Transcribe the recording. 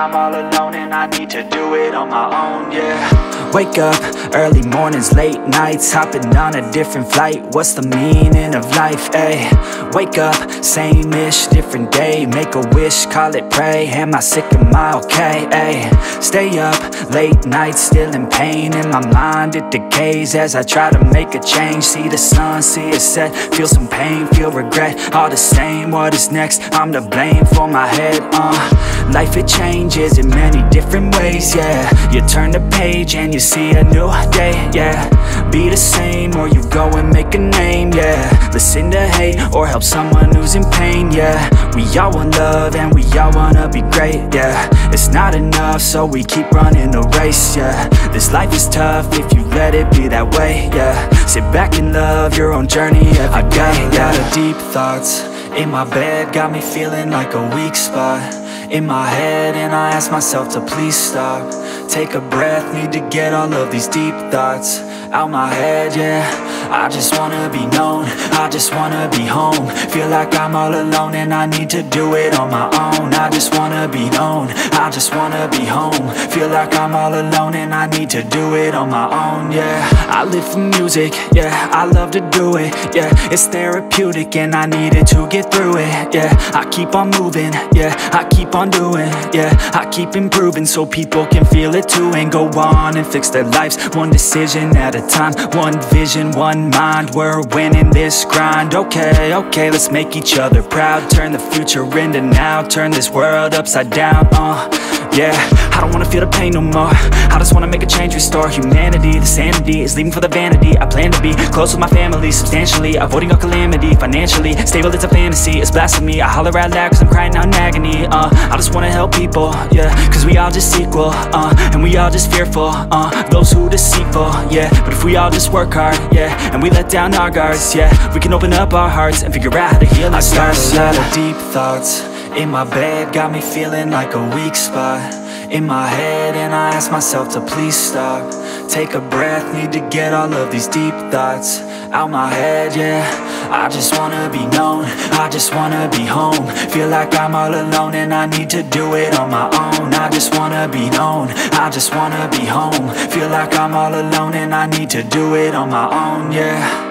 I'm all alone and I need to do it on my own, yeah. Wake up, early mornings, late nights, hopping on a different flight. What's the meaning of life, ayy? Wake up, same-ish, different day. Make a wish, call it pray. Am I sick, am I okay, ayy? Stay up, late nights, still in pain. In my mind it decays as I try to make a change. See the sun, see it set, feel some pain, feel regret. All the same, what is next? I'm to blame for my head, Life it changes in many different ways, yeah. You turn the page and you see a new day, yeah. Be the same or you go and make a name, yeah. Listen to hate or help someone who's in pain, yeah. We all want love and we all wanna be great, yeah. It's not enough so we keep running the race, yeah. This life is tough if you let it be that way, yeah. Sit back and love your own journey every day. I got a lot of deep thoughts in my bed, got me feeling like a weak spot in my head, and I ask myself to please stop. Take a breath, need to get all of these deep thoughts out my head, yeah. I just wanna be known, I just wanna be home. Feel like I'm all alone and I need to do it on my own. I just wanna be known, I just wanna be home. Feel like I'm all alone and I need to do it on my own, yeah. I live for music, yeah, I love to do it, yeah. It's therapeutic and I need it to get through it, yeah. I keep on moving, yeah, I keep on doing, yeah. I keep improving so people can feel it too, and go on and fix their lives one decision at a time. One vision, one mind, we're winning this grind. Okay, okay, let's make each other proud. Turn the future into now, turn this world upside down, yeah. I don't wanna feel the pain no more, I just wanna make a change, restore humanity. The sanity is leaving for the vanity. I plan to be close with my family, substantially avoiding all calamity. Financially stable, it's a fantasy, it's blasphemy. I holler out loud cause I'm crying out in agony, I just wanna help people, yeah. Cause we all just equal, and we all just fearful, those who deceitful, yeah. But if we all just work hard, yeah, and we let down our guards, yeah, we can open up our hearts and figure out how to heal our scars. I got a lot of deep thoughts in my bed, got me feeling like a weak spot in my head, and I ask myself to please stop. Take a breath, need to get all of these deep thoughts out my head, yeah. I just wanna be known, I just wanna be home. Feel like I'm all alone and I need to do it on my own. I just wanna be known, I just wanna be home. Feel like I'm all alone and I need to do it on my own, yeah.